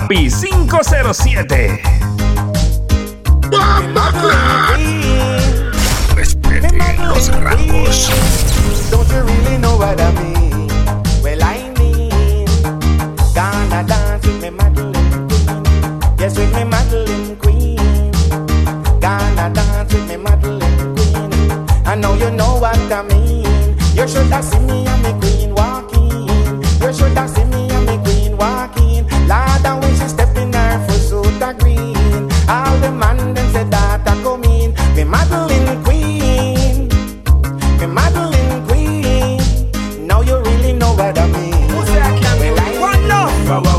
Flappy 507. Respete los rangos. Don't you really know what I mean? Well, I mean, gonna dance with me Madeline Queen. Yes, with me Madeline Queen. Gonna dance with me Madeline Queen. I know you know what I mean. You should have seen me and me queen walking. You should have seen me and me queen walking. Lord, and when she step in her full suit of green, all the man them said that I come in. Me Madeline Queen. Me Madeline Queen. Now you really know what I mean. Well, I One love.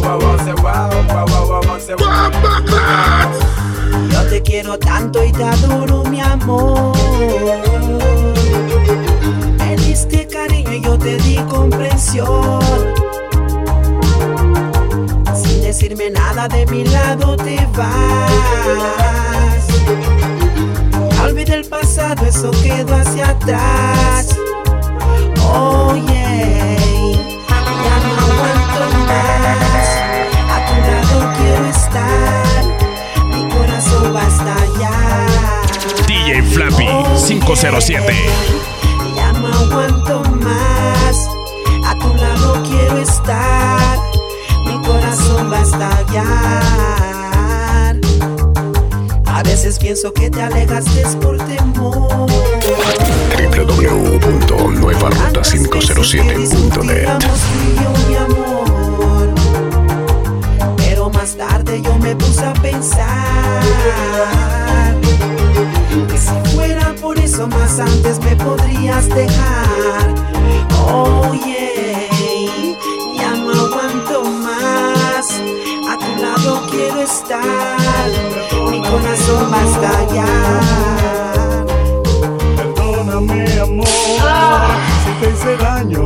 Yo te quiero tanto y te adoro, mi amor. Me diste cariño y yo te di comprensión. Sin decirme nada, de mi lado te vas. Olvida el pasado, eso quedó hacia atrás. Oh yeah, ya no aguanto más. A tu lado quiero estar. Mi corazón va a estallar. DJ Flappy 507. Ya no aguanto más. A tu lado quiero estar. Mi corazón va a estallar. A veces pienso que te alejaste por temor. www.nuevaruta507.net. Mi amor. Pero más tarde yo me puse a pensar que si fuera por eso más antes me podrías dejar. Oh yeah, ya no aguanto más. A tu lado quiero estar. Mi corazón va a estallar. Perdóname, amor, si te hice daño.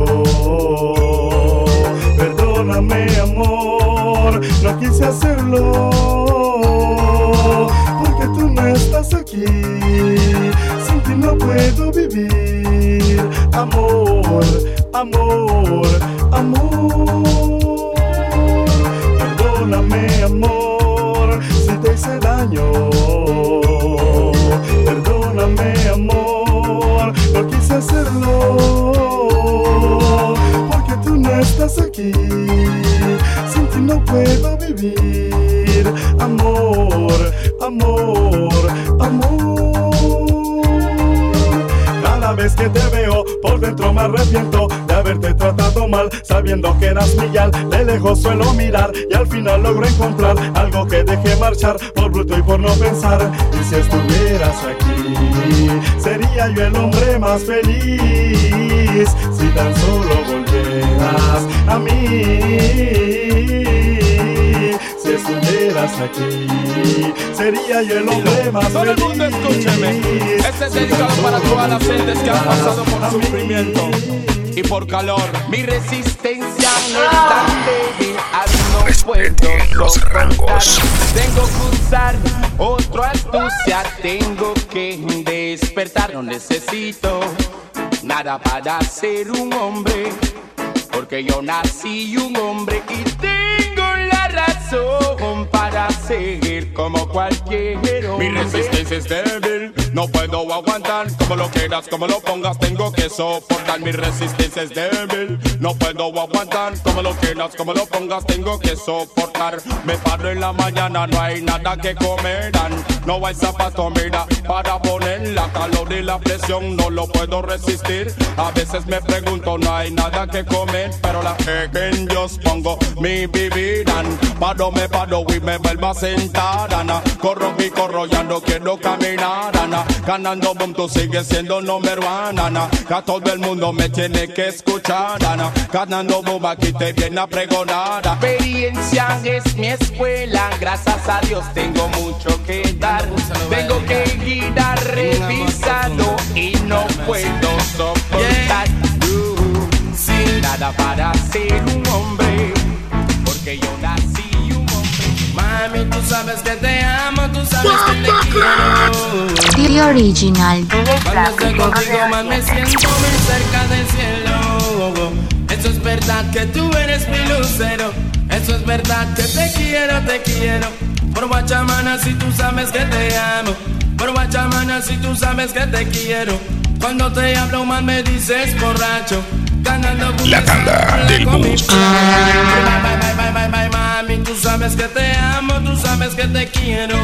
Perdóname, amor, no quise hacerlo. Porque tú no estás aquí. Sin ti no puedo vivir. Amor, amor, amor. Perdóname, amor, si te hice daño. Perdóname, amor, no quise hacerlo. Porque tú no estás aquí. Sin ti no puedo vivir. Amor, amor, amor. Cada vez que te veo por dentro me arrepiento de haberte tratado mal, sabiendo que eras mi yal. De lejos suelo mirar y al final logro encontrar algo que dejé marchar por bruto y por no pensar. Y si estuvieras aquí, sería yo el hombre más feliz. Si tan solo volvieras a mí. Si estuvieras aquí, sería yo el hombre más feliz. Todo el mundo escúcheme. Este es dedicado para todas las gentes que han pasado por sufrimiento y por calor. Mi resistencia no es tan débil, no Respete los rangos. Tengo que usar otra astucia, tengo que despertar. No necesito nada para ser un hombre, porque yo nací un hombre y tengo la razón para seguir como cualquier hombre. Mi resistencia es débil, no puedo aguantar. Como lo quieras, como lo pongas, tengo que soportar. Mi resistencia es débil, no puedo aguantar. Como lo quieras, como lo pongas, tengo que soportar. Me paro en la mañana, no hay nada que comerán. No hay zapato, mira, para poner la calor y la presión. No lo puedo resistir. A veces me pregunto, no hay nada que comer, pero la que en Dios pongo mi bebida. Me paro y me vuelvo a sentar, Ana. Corro y corro, ya no quiero caminar, Ana. Ganando boom, tú sigues siendo número uno, Ana. Que a todo el mundo me tiene que escuchar, Ana. Ganando boom, aquí te viene a pregonar. Experiencia es mi escuela, gracias a Dios tengo mucho que dar. Tengo que ir a revisado y no puedo soportar. Sin nada para ser un hombre, porque yo nací un hombre. Mami, tú sabes que te amo, tú sabes que te quiero. The Original. Cuando estoy contigo más me siento muy cerca del cielo. Eso es verdad que tú eres mi luz. lucero. Eso es verdad que te quiero. Por Guachamana si tú sabes que te amo. Por Guachamana si tú sabes que te quiero. Cuando te hablo mal me dices borracho. La tanda del bus. Bye, mami, tú sabes que te amo, tú sabes que te quiero.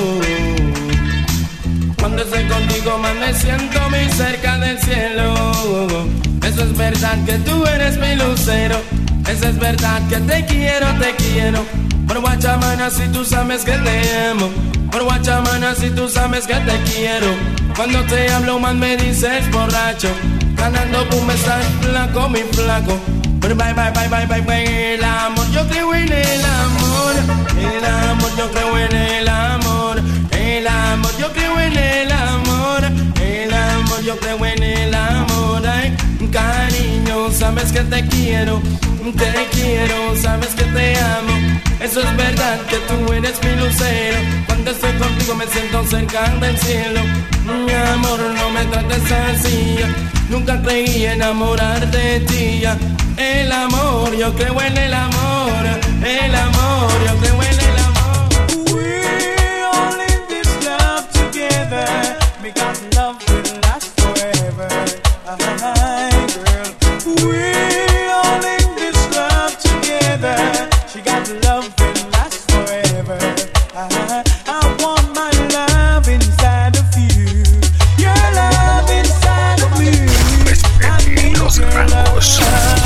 Cuando estoy contigo más me siento muy cerca del cielo. Eso es verdad que tú eres mi lucero. Eso es verdad que te quiero. Por Guachamana si tú sabes que te amo. Por Guachamana si tú sabes que te quiero. Cuando te hablo mal me dices borracho. Ganando boom estás flaco, mi flaco. Pero bye, el amor, yo creo en el amor. El amor, yo creo en el amor. El amor, yo creo en el amor. El amor, yo creo en el amor. Ay, cariño, sabes que te quiero, sabes que te amo. Eso es verdad que tú eres mi lucero. Cuando estoy contigo me siento cerca del cielo. Mi amor, no me trates así. Nunca creí enamorar de ti. El amor, yo creo en el amor. El amor, yo creo en el amor. We're all in this love together, because love will last forever. Girl, we're all in this love together. She got love will last forever. I want my love inside of you. Your love inside of me. Respeten los rangos.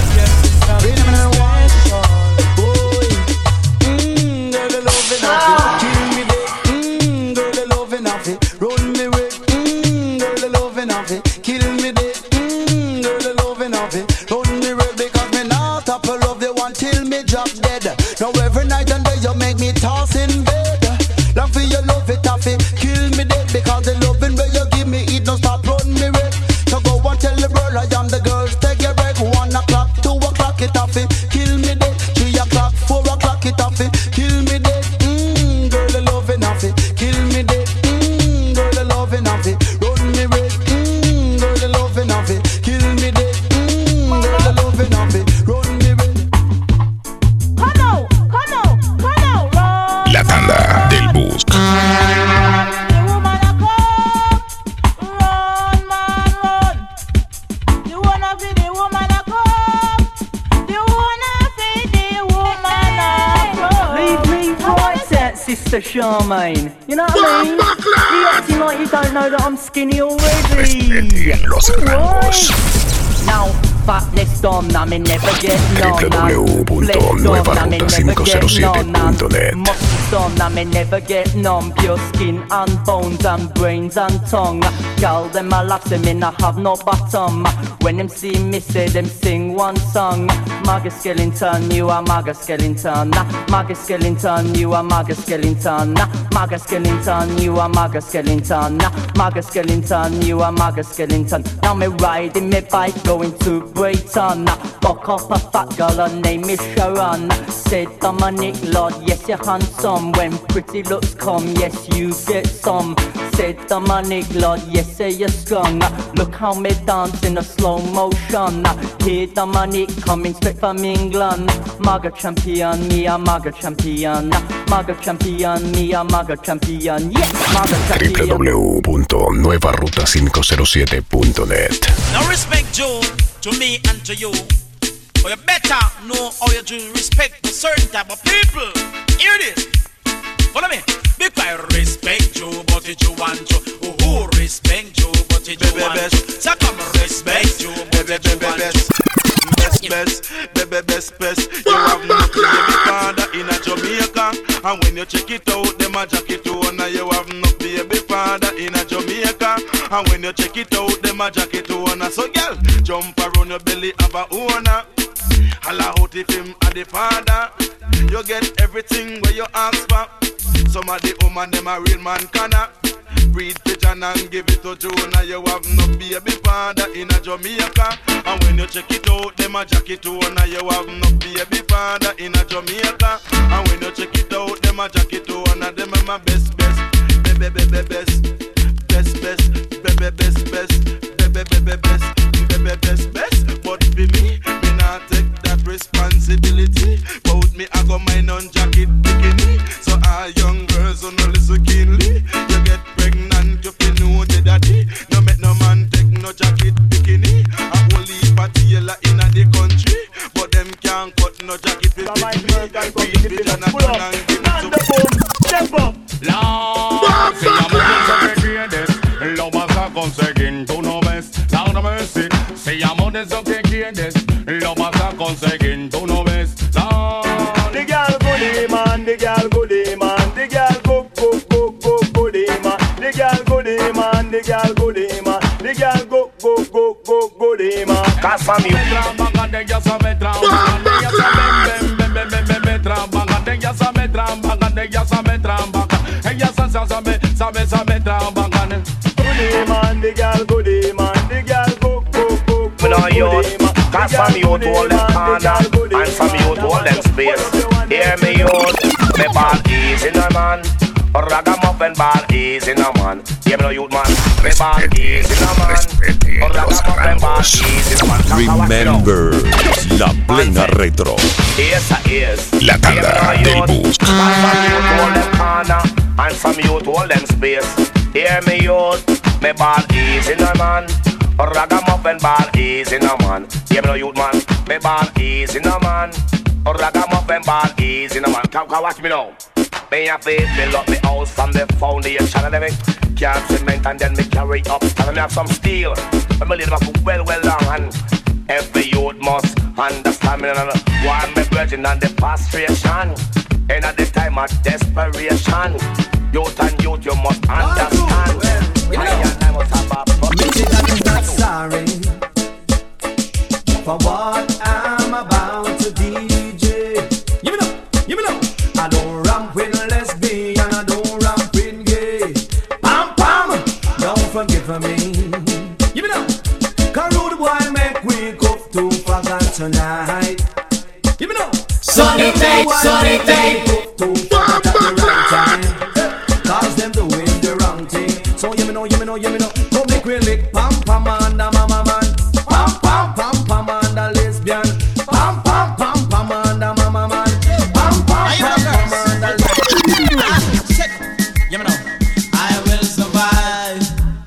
Now every night and day you make me toss in bed. Long for your love it off it, kill me dead. Because the loving where you give me it don't stop run me red. So go and tell the world I am the girls. Take your break, 1 o'clock, 2 o'clock it off it, kill me dead. 3 o'clock, 4 o'clock it off it, kill me dead. Girl the loving off it, kill me dead. Girl the loving off it, run me red. Girl the loving off it, kill me dead. Girl the loving off it, run me red. La tanda del bus. Sister Charmaine, you know what I mean? You acting like you don't know that I'm skinny already. Respeten los rangos. Now, fatness done, I may never get none. www.nuevaruta507.net. Muscles done, I may never get none. Pure skin and bones and brains and tongue. Girl, them I love them in I have no bottom. When them see me, say them sing one song. Marga Skellington, you are Marga Skellington. Marga Skellington, you are Marga Skellington. Marga Skellington, you are Marga Skellington. Marga Skellington, you are Marga Skellington. Now me riding me bike going to Brighton. Buck up a fat girl, her name is Sharon. Said Dominic, Lord, yes you're handsome. When pretty looks come, yes you get some. Said Dominic, Lord, yes say you're strong. Look how me dance in a slow motion. Here Dominic coming straight from England. Marga champion, me a Marga champion. Marga champion, me a Marga champion. Yes, Marga champion. www.nuevaruta507.net. Now respect you to me and to you. But you better know how you do respect a certain type of people. Hear this. Follow me. Because I respect you, but it you want to. Who respect you, but it you want to. So come respect you, but it you want to. Best. You have no baby father in a Jamaica. And when you check it out, them a jacket on. You have no baby father in a Jamaica. And when you check it out, them a jacket on. So girl, jump around your belly, have a owner. Holla out if him a the father. You get everything where you ask for. Some of the woman, them a real man canna. Breed pigeon and give it to Jonah. You have no baby father in a Jamaica. And when you check it out, them a jacket on. You have no baby father in a Jamaica. And when you check it out, them a jacket on. Them are my best. But for me not take that responsibility. de eso que quieres, lo vas a conseguir, tú no ves. No. The girl goodie man, the girl goodie man, the girl goodie man, the girl goodie man, the girl goodie man, the girl goodie man. Casa mi trabaja, de ella sabe trabajar, de ella sabe trabajar, de ella sabe trabajar, de ella sabe trabajar, ella sabe trabajar. Goodie man, the girl goodie man, the girl goodie man. Cause some youth hold them corner and some youth hold them space. Hear me youth, me ball easy no man. Ragamuffin ball easy no man. Hear me no youth man, me ball easy no man. Ragamuffin ball easy no man. Remember, la plena retro. Esa es la tanda del bus. Cause some youth hold them corner and some youth hold them space. Hear me youth, me ball easy no man. Ragamuffin ball easy no man. Hear me no youth man, me ball easy no man. Ragamuffin ball easy no man. Come watch me now. Me have to build up the house from the foundation and everything. Can't cement and then me carry up. And me have some steel. When me live up well long and every youth must understand me. Why me virgin and the frustration. And at the time of desperation, youth and youth you must understand. I must have a I'm not sorry for what I'm about to DJ. Give me know. I don't ramp with lesbian, I don't ramp with gay. Pam pam, don't forgive me. Give me know. Cause rude boy make we cook too faggot tonight. Give me know. Sunny day. Too faggot at the right time. Cause them doing the wrong thing. So you me know. Come make we lick pam pam and a mama man. Pam pam and a lesbian. Pam pam and a mama man. Pam pam and a lesbian. You know, I will survive.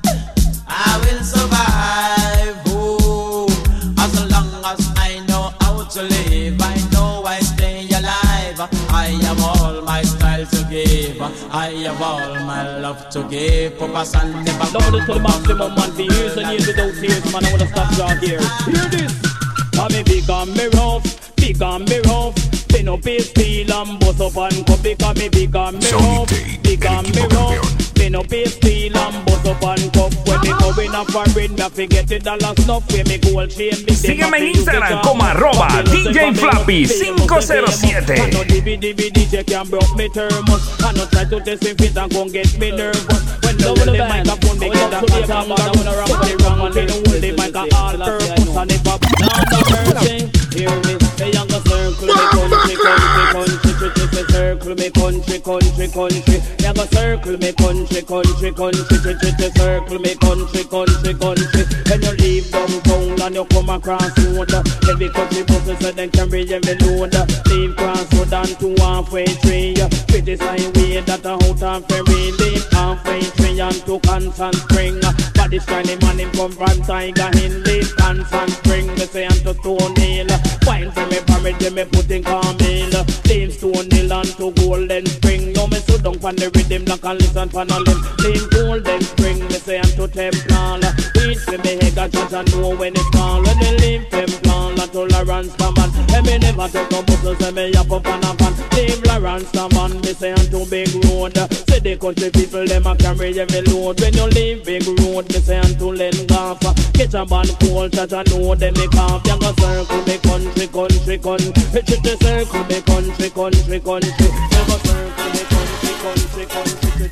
Oh, as long as I know how to live, I know I stay alive. I have all my style to give. I have all my love to give. Purpose and never load it to the maximum, man. For years and years without tears, man. I wanna stop y'all here. Hear this. I'm a big and me rough. Pin up his steel and bust up and cup. Because me big and me rough. Pin up his steel and bust up and cup. When me go in a foreign, me forget the dollar snuff. When me gold chain, big. Sígueme en Instagram como @DJ Flappy 507. I know DJ can broke me thermos. I know try to test me fit and gon' get me nervous. When the microphone me get a cut and I wanna rap the wrong one. They don't hold the mic at all purpose and if I hear me, they young circle me country. Circle me country. You go circle me country. Circle me country. When you leave downtown and you come across road, heavy country buses so they carry every load. Leave crossroad and to halfway tree. Pretty sign way that a out and ferry. Leave halfway tree and to Constant Spring. But this shiny man him come from Tiger Hill. Leave Constant Spring, me say and to Stone Hill. Wine for me parrot, me put in Carmel. Leave Stone Hill and to Golden Spring. Now me sit down pan the rhythm like a listen pan a limb. Leave Golden Spring, me say and to Temple. Eat for me head a judge and know when it's call. When me leave Temple, la tolerance the man. And me never take no buses, say me up and a van. Leave Lawrence the man, me say and to Big Road. Say the country people, them a carry every load. When you leave Big Road, me say and to Lengolf. Catch a man cold, judge and know them me calf. You go circle me country. Circle me country. You go circle me country.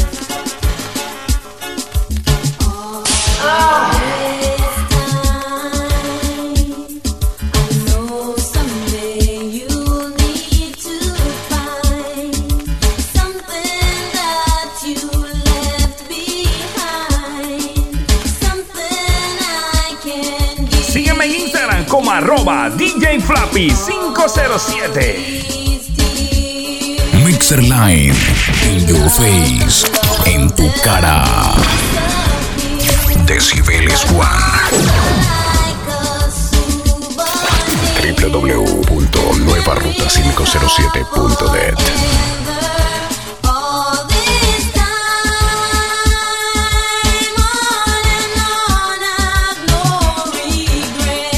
Sígueme en Instagram como @DJ Flappy 507. Mixer Line, in your face, en tu cara. Decibeles One. www.nuevaruta507.net. Regret.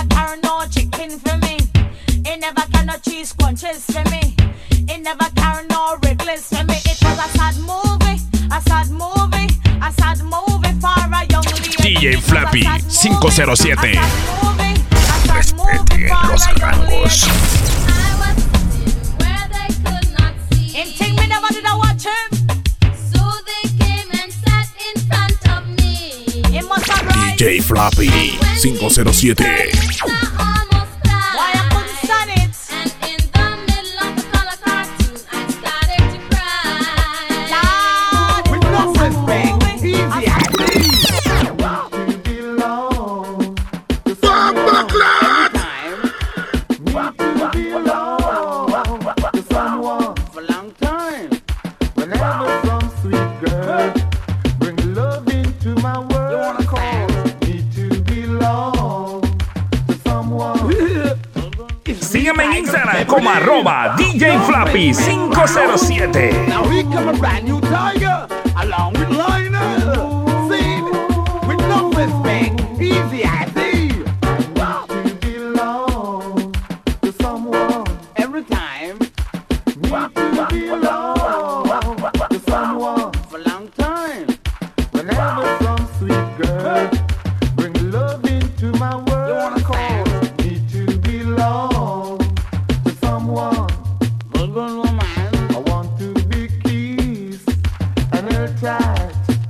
carry no chicken for me. He never carry no cheese crunches for me. He never carry no Wrigley's for me. It was a sad movie, a sad movie, a sad movie for a young lady. DJ Flappy 507. Respeten los rangos. Him think me never did I watch him. So they came and sat in front of me. He must have right. DJ Flappy 507. Why I couldn't stand it? And in the middle of the color cartoon, I started to cry. Lord, with no respect, easy Sígueme en Instagram como @DJ Flappy 507. Now we come a brand new tiger along with Lionel. See, with no respect, easy as easy. Belong to someone every time. Want to belong to someone for a long time. Whenever some sweet girl bring love into my world, you wanna call me to belong to someone. I want to be kissed and held tight.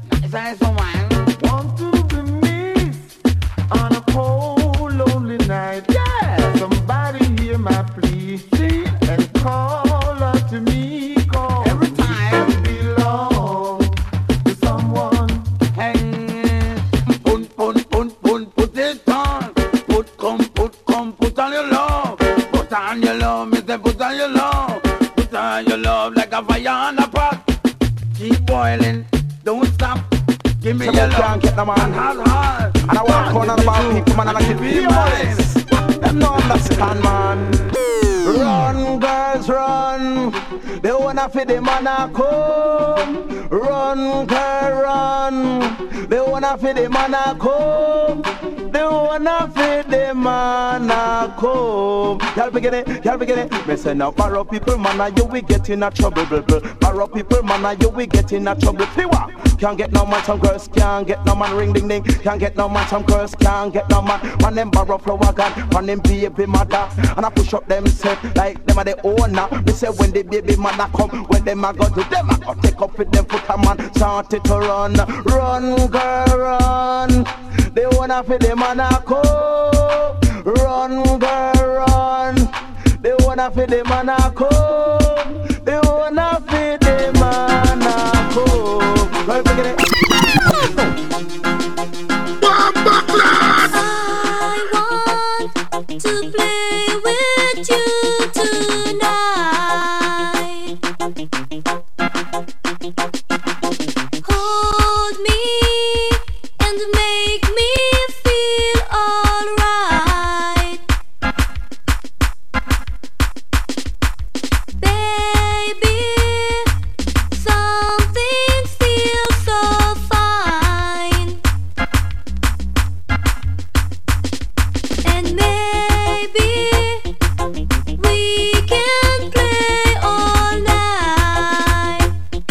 Want to be missed on a cold, lonely night. Yeah, somebody hear my plea and call out to me. Call every time. Belong to someone. Hey, put it on. Put on your love. Put on your love, Mr. Put on your love. Put on your love like a fire on a pot. Keep boiling, don't stop. Give me your love, get the man hard. And I walk on about people, man, and I keep people. Them no understand, man. Run, girls, run. They wanna feed the man a come. Run, girl, run. They wanna feed the man a come. They wanna feed the man a come. Y'all begin it. Me say now, borrow people, man, you will get in a trouble. Borrow people, man, you will get in a trouble. Piwa. Can't get no man, some girls can't get no man. Ring ding ding. Can't get no man, some girls can't get no man. Man them borrow flower gun, man them baby mother. And I push up them set like them are the owner. Me say when the baby mother come, when them a go to them, I go take up with them foot a man. Started to run, run girl run. They wanna feed the man a come. Run girl run. They wanna feed the man a come. They wanna feed the man a come. Right, begin it. To play with you tonight. Hold me and make me feel alright. Baby, something feels so fine. And maybe we can play all night.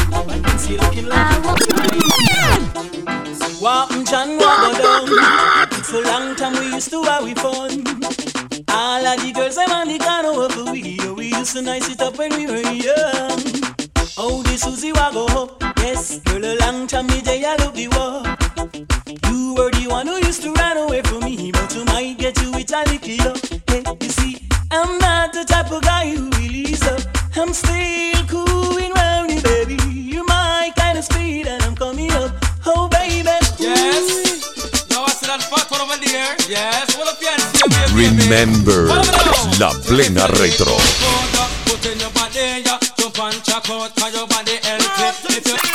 What John what go down? So long time we used to have we fun. All of the girls them on the corner of we used to nice it up when we were young. Oh, the Susie wa go up. Yes, girl, a long time me day I love the walk. You were the one who used to run away from me, but you might get you with a little love. Hey, you see, I'm not the type of guy who really up. I'm still cooling round you, baby. You're my kind of speed, and I'm coming up. Oh, baby. Yes. Now I see that fat one over there. Yes. What up, Remember La Plena Retro. Put in your body, yeah. Jump and check out how your body healthy. If you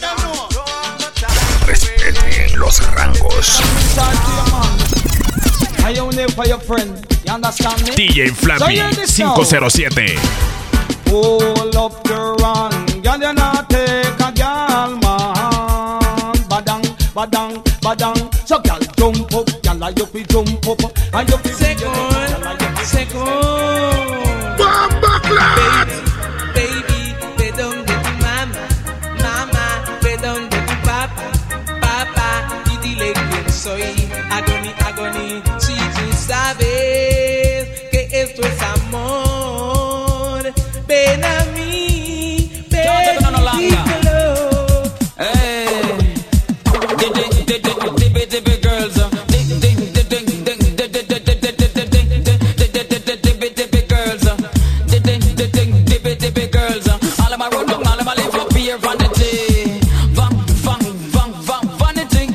Respeten los rangos. I only for your friend. You understand me? DJ Flappy 507. Pull up your run, girl, you not take a girl, man. Badang, badang, badang. So girl, jump up, girl, you fi jump up, and you fi second. Baby, they don't get to mama, they don't get to papa, y dile que soy agony, si tú sabes que esto es amor, ven a mí, dímelo. Hey, the girls, all of my run down, all of my live up here, vanity, vanity.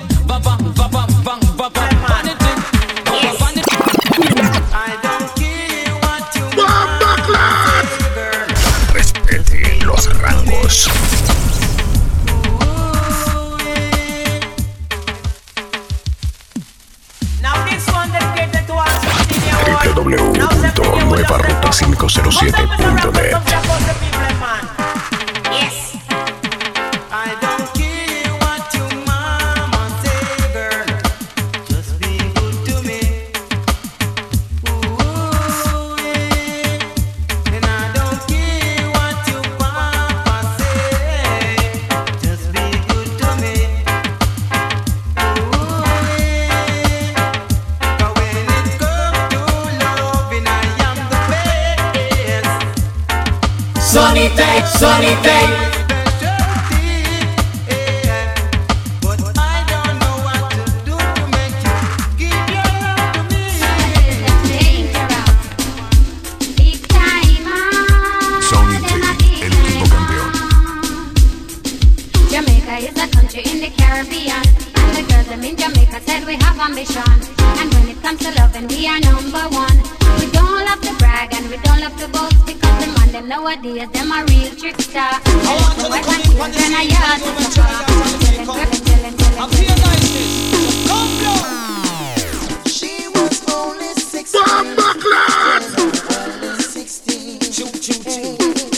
Respete los rangos. www.nuevaruta507.net. Sunny day. Jamaica is a country in the Caribbean, and the girls them in Jamaica said we have ambition. And when it comes to loving, we are number one. We don't love to brag and we don't love to boast, because the man them nowadays them a real trickster. I want to wife and children are yours. She was only 16. Only 16.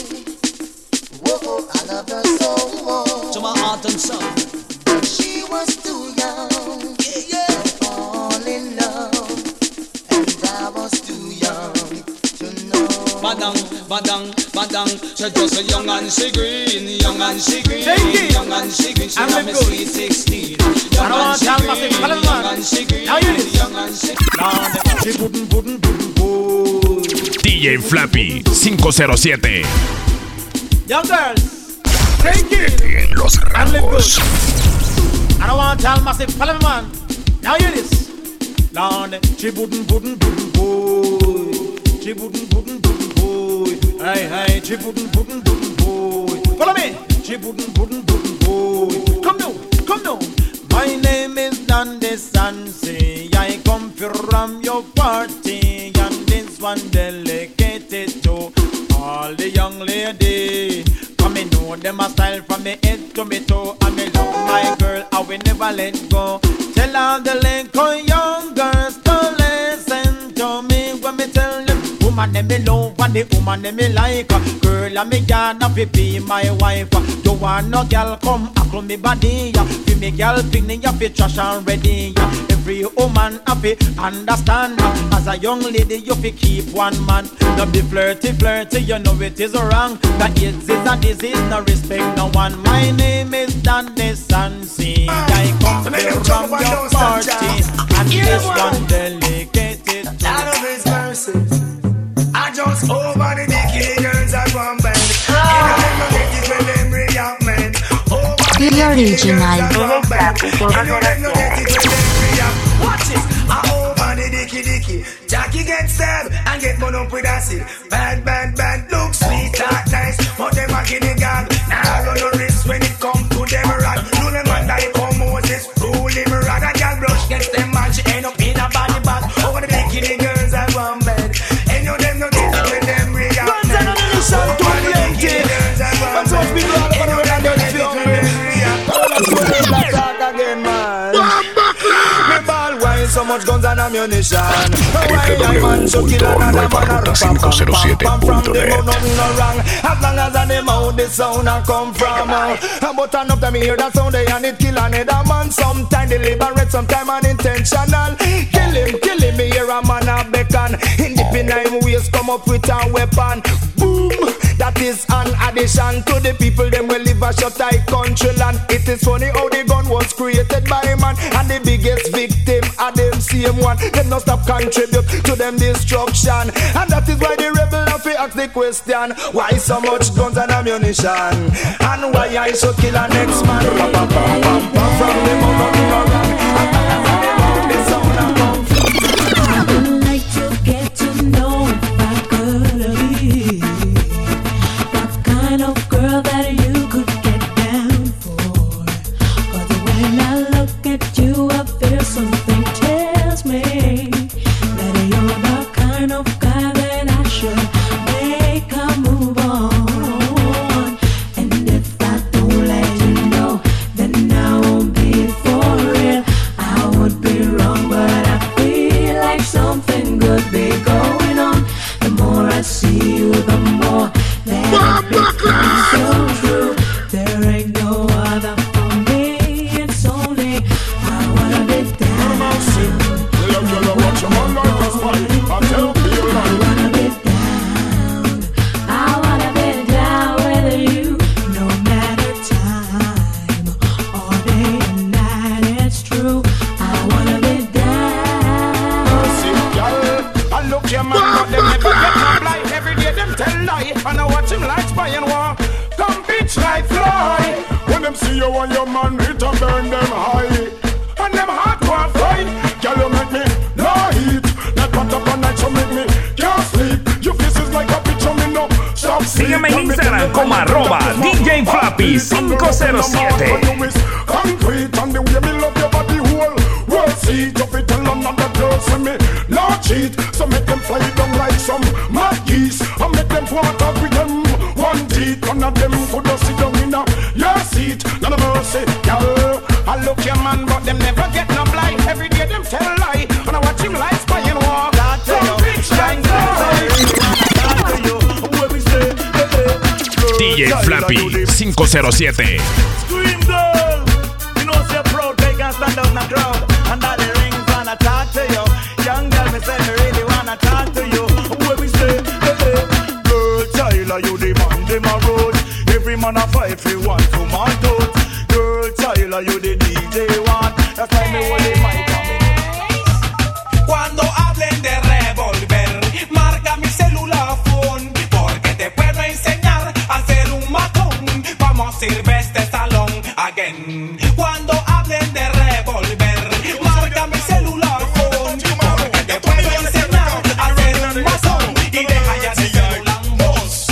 Whoa, I love her so much. To my heart and soul. She was too young to fall in love, and I was too young to know. Badang, she just a young and she green, young and she green. She have me sweet 16. Young and she green, young and she green. She wouldn't boy. DJ Flappy 507. Young girls, take it. En los rangos. I don't want to tell massive follow me, man. Now hear this. Lord, she wouldn't boy. She wouldn't boy. Hey, she wouldn't boy. Follow me. She wouldn't boy. Come now. My name is Dandy Sansi. I come from your party, and this one dedicated to all the young lady. Come me know them a style from me head to me toe, and me love my girl, I will never let go. Tell all the little young girls to listen to me when me tell them. Woman them me love and the woman them me like. Girl and me yard fi be my wife. Don't want no girl come hackle me body. Fi me girl picnic ya fi trash and ready. Every woman happy understand. As a young lady you fi keep one man. Don't be flirty, you know it is wrong. That AIDS is a disease, no respect no one. My name is Dandy Sansi. I come from your party, and this one dedicated to out of His mercy, I just over the dicky girls I want bend. And when them react, man. The original. Watch it. I'm over the dicky. Jackie gets stabbed and get burn up with acid. Bad. Look sweet, that nice. But them a guinea gag. Now run no risk when it come to them rod. No them man die come Moses. Rule him rod. And girl brush gets them man. She end up in a body bag. Over the dicky girls I want bed. And you them no think when them react. Over the dicky girls I want bed. And you them no think when them react. Again, man. Me ball wine, some much guns and ammunition. Why I man should kill another man or pam from them who nothing no wrong. As long as I them out the sound I come from. But enough time hear that sound they and it kill another man. Sometime deliberate, sometime unintentional. Kill him, me hear a man a beckon. In the penile ways come up with a weapon. Boom, that is an addition to the people them will live a short eye country land. It is funny how the gun was created by man, and the biggest victim are them same one. Them not stop contribute to them destruction, and that is why the rebel have to ask the question: why so much guns and ammunition, and why I should kill a next man? From the moment you are wrong, I would like to get to know if I could be the kind of girl that you could get down for. 'Cause when I look at you, I feel something tells me that you're the kind of guy that I should make a move on. And if I don't let you know, then I won't be for real. I would be wrong, but I feel like something good be going on. The more I see you, the more that it becomes so true. There ain't no other for me. It's only I wanna be down. I wanna be down. I wanna be down with you, no matter time or day and night. It's true. I wanna be down. I look your man, but them never get no blight. Every day them tell lie, and I watch him like spy and war. Come bitch like fly. When them see you and your man, it a burn them high. And them hardcore fight. Girl, you make me no heat. That part up all night, so make me can't sleep. Your face is like a picture, me no stop sleep. Sígueme en Instagram como @DJ Flappy 507. Concrete and the way me love your body whole. World seat, you fit tell another girl see me no cheat. So make them fly down like some mad geese. I make them walk up with them one teeth. None of them could just sit down in a your seat. None of mercy, girl. I look your man, but them never get no blight. Every day them tell lie, and I watch him like spy and walk. Some bitch like DJ Flappy 507. Scream girl, you know say proud, they can stand out in the crowd. Under the rings wanna talk to you. Young girl, me say me really wanna talk to you. Where we say, girl, Tyler, you the man, them a road. Every man a fight for one to my toes. Girl, Tyler, you the DJ one. That's why me hold the mic on me. Cuando hablen de revolver, marca mi celular phone, porque te puedo enseñar a ser un matón. Vamos a ir este salón again. Cuando hablen de revolver, marca mi celular phone, porque te puedo enseñar a ser un matón. Y deja ya de ser lambos.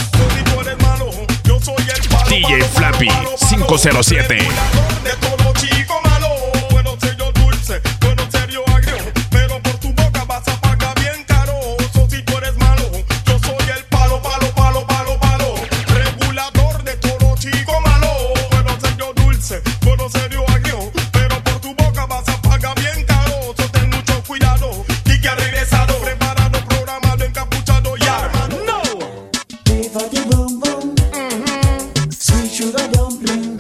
DJ Flappy 507. De todo chico malo, bueno sé yo dulce, bueno sé yo agrio, pero por tu boca vas a pagar bien caro. So si tú eres malo, yo soy el palo, palo, palo, palo, palo. Regulador de todo chico malo, bueno sé yo dulce, bueno sé yo agrio, pero por tu boca vas a pagar bien caro. So ten mucho cuidado, y que ha regresado, preparado, programado, encapuchado ya. No. Pay for the boom boom. Sweet sugar dumpling.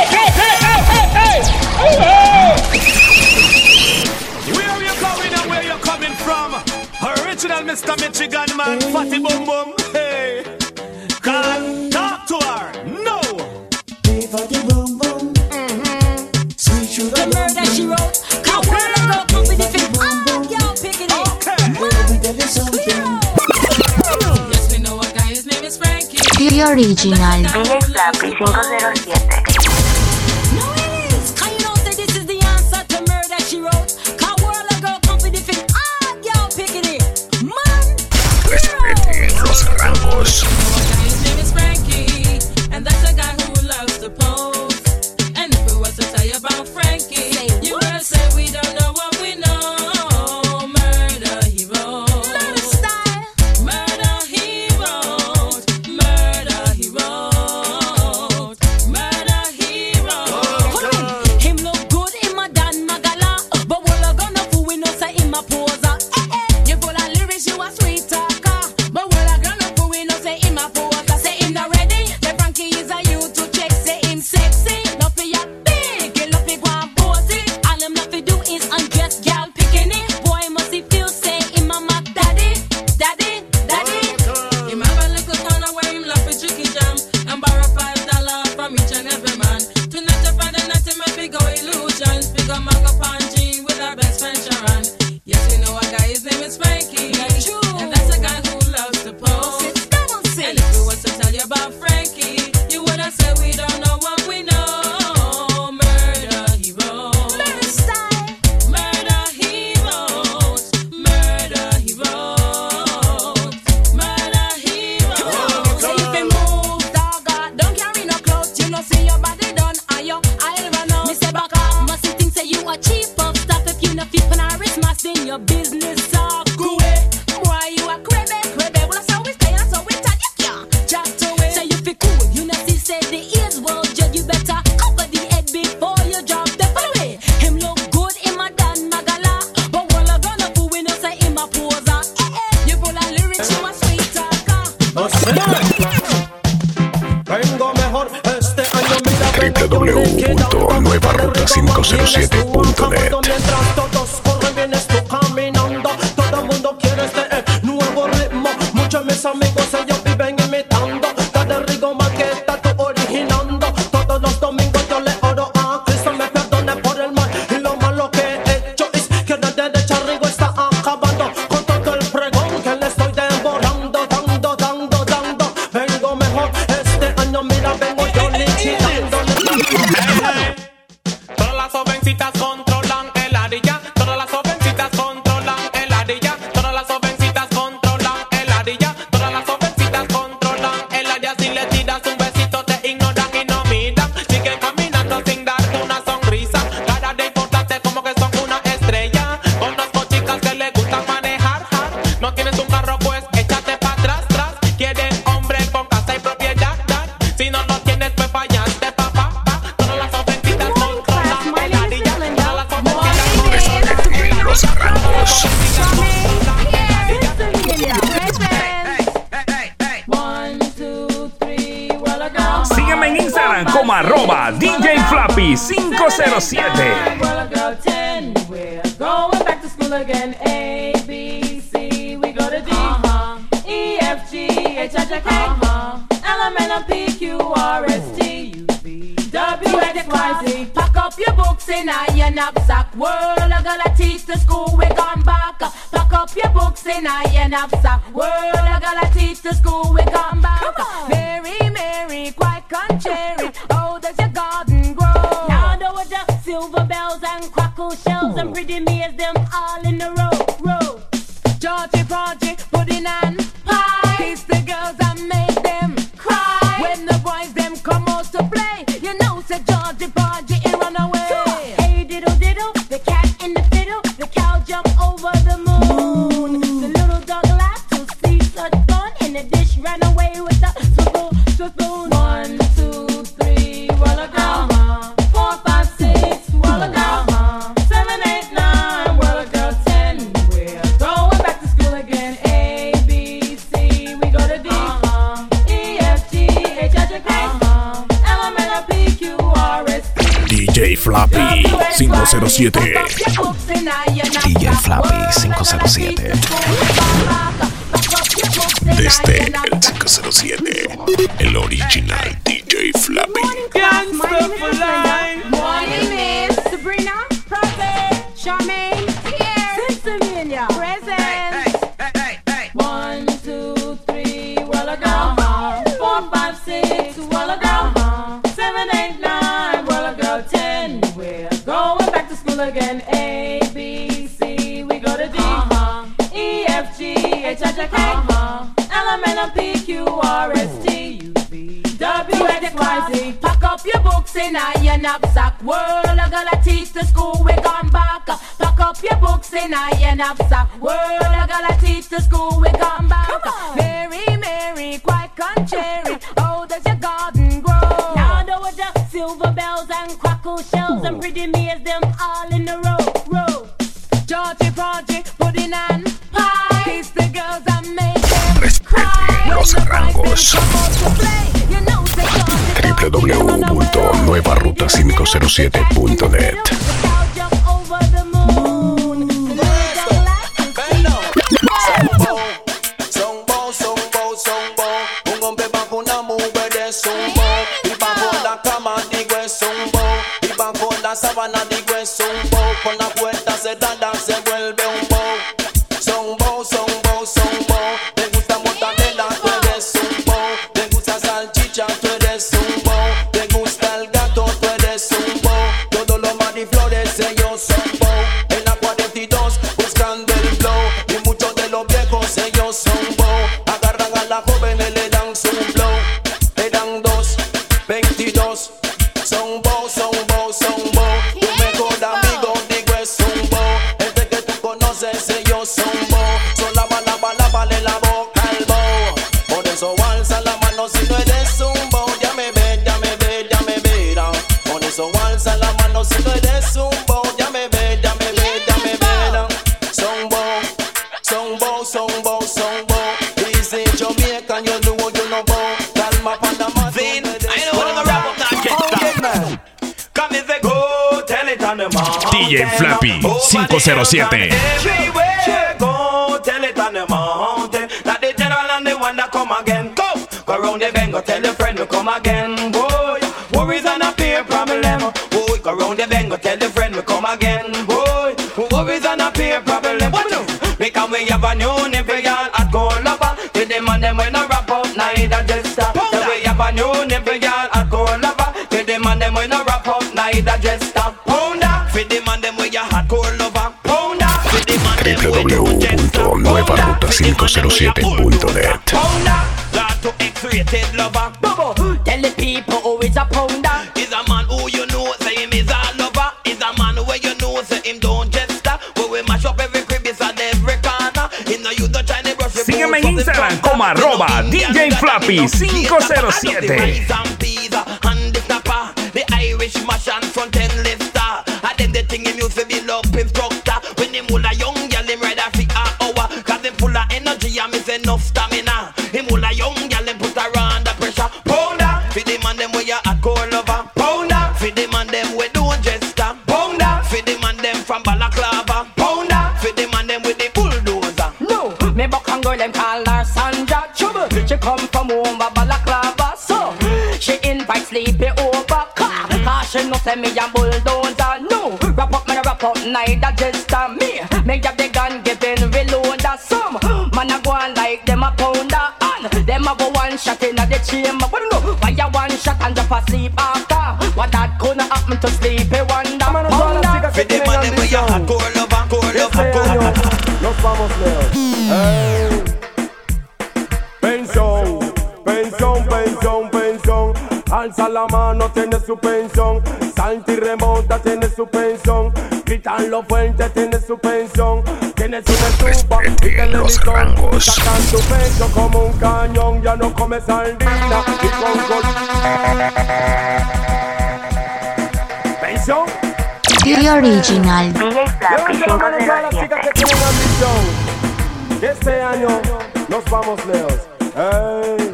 Where you going and where you coming from? Original Mr. Michigan man, Fatty Boom Boom. Hey, can't talk to her. No. Pay for the boom boom. Sweet sugar The murder she wrote. Can't wanna go up with the fit. Ah, y'all picking it. Let me tell you something. Yes, we know a guy. His name is Frankie. The original. DJ Flappy 507. No, it is. Can you know say this is the answer to murder she wrote? Can't wanna go up with the fit. Ah, y'all picking it. Man. Respete los rangos. His name is Frankie, and that's a guy who loves to pose. And if we was to tell you about Frankie, you will say we don't know what we know. Murder he wrote. Murder he wrote. Murder he wrote. Murder Ruta507.net. Mientras todos corren, vienes tú caminando. Todo el mundo quiere este nuevo ritmo. Muchos de mis amigos ellos viven imitando. Cada ritmo más que está tú originando. Todos los domingos yo le oro a Cristo me perdone por el mal y lo malo que he hecho. Es que la derecha Rigo está acabando con todo el pregón que le estoy devorando, dando. Vengo mejor este año, mira, vengo yo liquidando. Todas las jovencitas controlan el ardilla. Todas las jovencitas controlan el ardilla. Todas las jovencitas controlan el ardilla. Todas las jovencitas controlan el ardilla. Si le tiras un besito te ignoran y no miran. Siguen caminando sin darte una sonrisa. Cara de importante como que son una estrella. Conozco chicas que les gusta manejar. No tienes un carro pues échate pa' atrás. Quieren hombre con casa y propiedad. Si no lo tienes pues fallaste papá. Todas las jovencitas controlan el ardilla. Todas las jovencitas Los Arrancos. Sígueme en Instagram como @DJ Flappy 507. Going back to school again. A, B, C, we go to D. E, F, G, H, I, J, K. L, M, N, P, Q, R, S, T, U, V, W, X, Y, Z. Pack up your books in your knapsack. World, I gotta teach the school we gone back. Pack up your books in your knapsack. World, I gotta teach the school we gone back. Mary, Mary, quite contrary. Oh, does your garden grow? Now there were just silver bells and crackle shells and pretty maids, them all in a row. Georgie, Prodigy, pudding and pie. Kiss the girls and make them cry. When the boys them come out to play, you know say Georgie, Prodigy, it run away. Hey diddle diddle, the cat in the fiddle, the cow jump over the moon. The little dog laughed to see such fun, and the dish ran away with the spoon. 1, 2, 3, roll a girl. 4, 5, 6, roll a girl. 7, 8, 9, roll a girl. 10, we're going back to school again. A, B, C, we go to D. E, F, G, H, I, J, K. L, M, N, P, Q, R, S, T. DJ Flappy 507. DJ Flappy 507. Desde el 507, el original DJ Flappy. My name is Sabrina, present. Charmaine, here. Pennsylvania, present. 1, 2, 3, well a girl. 4, 5, 6, well a girl. 7, 8, 9, well a girl. 10, we're going back to school again. A, B, C, we go to D. E, F, G, H, I, J, K. L, M, N, P, Q, R, S, T, U, V, W, X, Y, Z. Pack up your books in your knapsack. World, I gotta teach the school we gone back. Pack up your books in your knapsack. World, I gotta teach the school we gone back. Mary, Mary, quite contrary. Oh, does your garden grow? Now there were just silver bells and crackle shells and pretty maids, them all in a row. Georgie, Prodigy, pudding and pie. Kiss the girls and make them cry. Los Arrancos. www.nuevaruta507.net. Un hombre bajo una mujer es un bo. Y bajo la cama digo es un bo. Y bajo la sábana digo es un bo. Con la puerta cerrada se vuelve un bo. Son bo. Te gusta mortadela, tú eres un bo. Te gusta salchicha, tú eres un bo. Te gusta el gato, tú eres un bo. Todos los mariflores ellos son bo. En la 42 buscando el flow. Y muchos de los viejos ellos son bo. Agarran a la joven y le dan su flow. Eran 2, 22. Son bo. Tu mejor amigo digo es un bo. El de que tú conoces ellos son bo. Son lávale la boca al bo. Por eso alza la mano si no eres un bo. Ya me verá. Por eso alza la mano si no eres un bo. Ya me verá. Son bo. Dice Jamaica, yo no bo. Calma, Panamá. Then I know what the rap of that get done. Come if they go tell DJ Flappy 507. Everywhere go, tell it on the mountain that the general and the one that come again. Go round the bend, go tell your friend to come again. Boy, worries and a peer problem. Boy, go round the bend, go tell your friend to come again. Boy, worries and a peer problem. Because we have a new nipple at gold lover. To them and them when I wrap up, neither just stop. So we have a new nipple at gold lover. To them and them when I wrap up, neither just stop. Pounder, for them and them when you hot gold lover. Pounder, for them and them when you just stop. www.nuevaruta507.net. Pounder, glad to X-rated lover. Bubble, tell the people who is a pounder. Is a man who you know say him is a lover. Is a man where you know say him don't just stop. Where we mash up every crib is at every corner. In the you don't try to brush your Sígueme en Instagram como @DJ Flappy 507. And the snapper, the Irish mash and front end lifter. And then the thing him used to be love instructor. When him full of young girl, him ride a fit an hour. Cause him full of energy and miss enough stamina. Him full of young girl, him put her under pressure. Pounder, for the man them where you at core lover. Pounder, for the man them we don't just stop. Pounder, for the man them from Balaclava. Pounder, for the man them with the bulldozer. No, me buck and girl them call her Sandra Trouble. She come from over Balaclava, so she invite Sleepy over. Cause she know say me a bulldozer. No, wrap up me wrap up, neither just me. Me have the gun giving reloader. Some man a go on like them a pounder. And them a go one shot in the chamber. But no, why you one shot and just asleep after? What that gonna happen to Sleepy Wonder? Pounder, for the man them where you hot core lover, core lover, core lover. Nos vamos lejos. Pensión, pensión, pensión, pensión. Alza la mano, tiene su pensión. Salta y remonta, tiene su pensión. Gritanlo fuerte, tiene su pensión. Tienes una estufa y televisión. Sacan tu pecho como un cañón. Ya no comes sardina y con pensión. The original DJ Flappy Yo quiero a las chicas que tienen ambición. Que este año nos vamos lejos. Hey.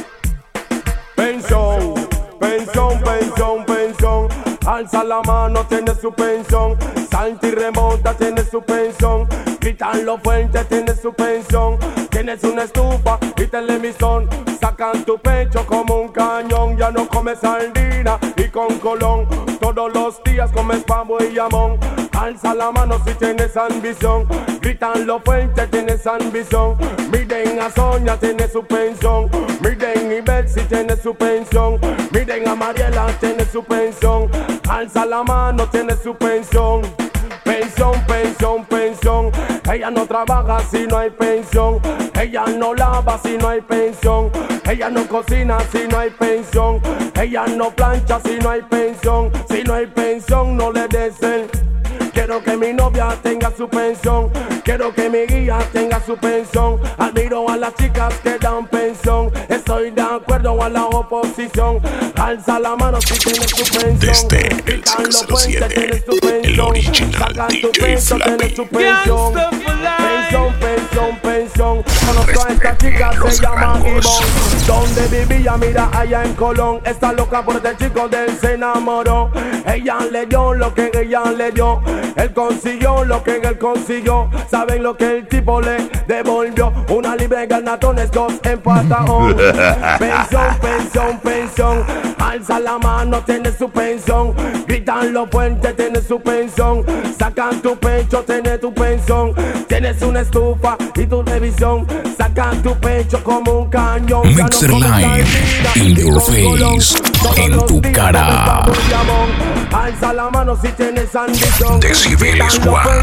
Pensión, pensión, pensión, pensión. Alza la mano, tiene su pensión. Salta y remonta, tiene su pensión. Gritanlo fuerte, tiene su pensión. Tienes una estufa y televisión. Sacan tu pecho como un cañón. Ya no comes sardina y con colón. Todos los días comes pavo y jamón. Alza la mano si tienes ambición. Gritanlo fuerte, tienes ambición. Miren a Sonia, tiene su pensión. Miren y Beth si tiene su pensión. Miren a Mariela, tiene su pensión. Alza la mano, tiene su pensión. Pensión, pensión, pensión. Ella no trabaja si no hay pensión. Ella no lava si no hay pensión. Ella no cocina si no hay pensión. Ella no plancha si no hay pensión. Si no hay pensión no le desen. Quiero que mi novia tenga su pensión. Quiero que mi guía tenga su pensión. Admiro a las chicas que dan pensión. Estoy de acuerdo a la oposición. Alza la mano si tienes su pensión. Desde el 507, el original DJ Flappy. Pensión, pensión, pensión, pensión. Conozco a esta chica, se llama Ivonne. Donde vivía, mira, allá en Colón. Está loca por este chico, de él se enamoró. Ella le dio lo que ella le dio. Él consiguió lo que él consiguió. Saben lo que el tipo le devolvió. Una libre ganatones, 2 empatados. Pensión, pensión, pensión. Alza la mano, tiene su pensión. Gritanlo fuerte, tiene su pensión. Sacan tu pecho, tiene tu pensión. Tienes una estufa y tu televisión. Sacan tu pecho como un cañón. Mixer Line, in your face, en tu cara. Alza la mano si tienes ambición. Decibeles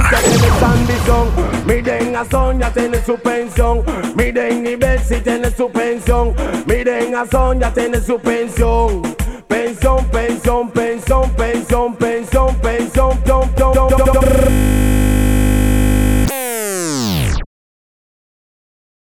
ambición. Miren a Sonia, tiene su pensión. Miren y Beth si tiene su pensión. Miren a Sonia, tiene su pensión. Pensión, pensión, pensión, pensión, pensión, pensión.